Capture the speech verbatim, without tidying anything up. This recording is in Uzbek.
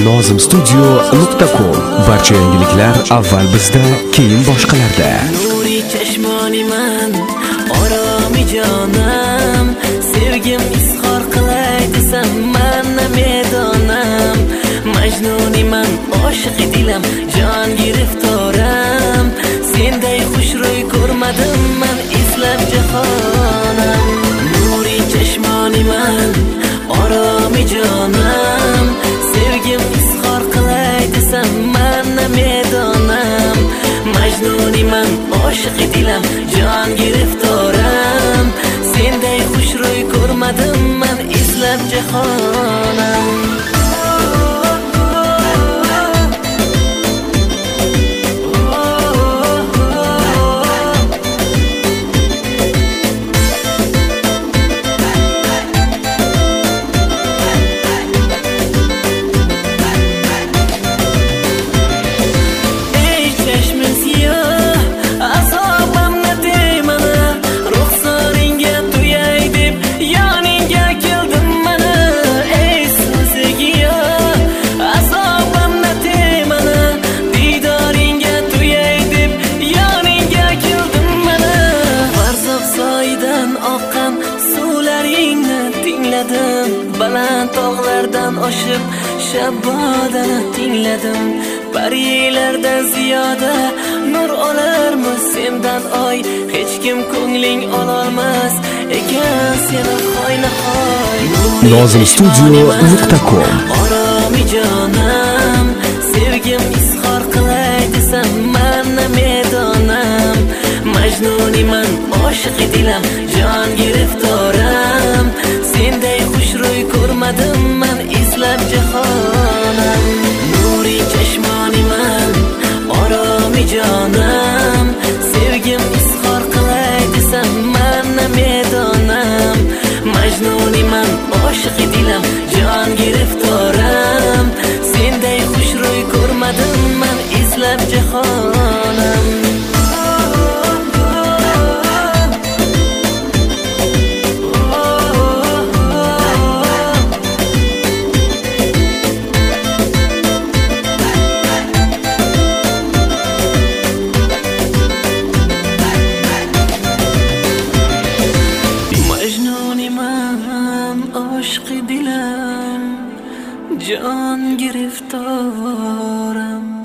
nozim studio nuqta com. Barcha yangiliklar avval bizda, keyin boshqalarda. Nuri chashmoniman, oromi jonam, sevgim izhor qilay desam mana medonam. Majnuniman, oshiq dilam, jon giriftoram. Senday xushro'y ko'rmadim man izlab jahonam. Nuri chashmoniman, oromi jonam, sevgim izhor qilay desam mana medonam. Majnuniman, oshiq dilam, jon giriftoram. Senday xushro'y ko'rmadim man izlab jahonam. Baland tog'lardan oshib shabbodani tingladim. Parilardan ziyoda nur olarmiz sendan oy. Hech kim ko'ngling ololmas ekan seni hoynahoy. nozim studio nuqta com. Oromi jonam, sevgim izhor qilay desam mana medonam. Majnuniman, oshiq dilam, jon giriftoram. Senday xushro'y ko'rmadim man izlab jahonam. Nuri chashmoniman, oromi jonam, sevgim izhor qilay desam mana medonam. Majnuniman, oshiq dilam, jon giriftoram. Senday xushro'y ko'rmadim man izlab jahonam. Oshiq dilam, jon giriftoram.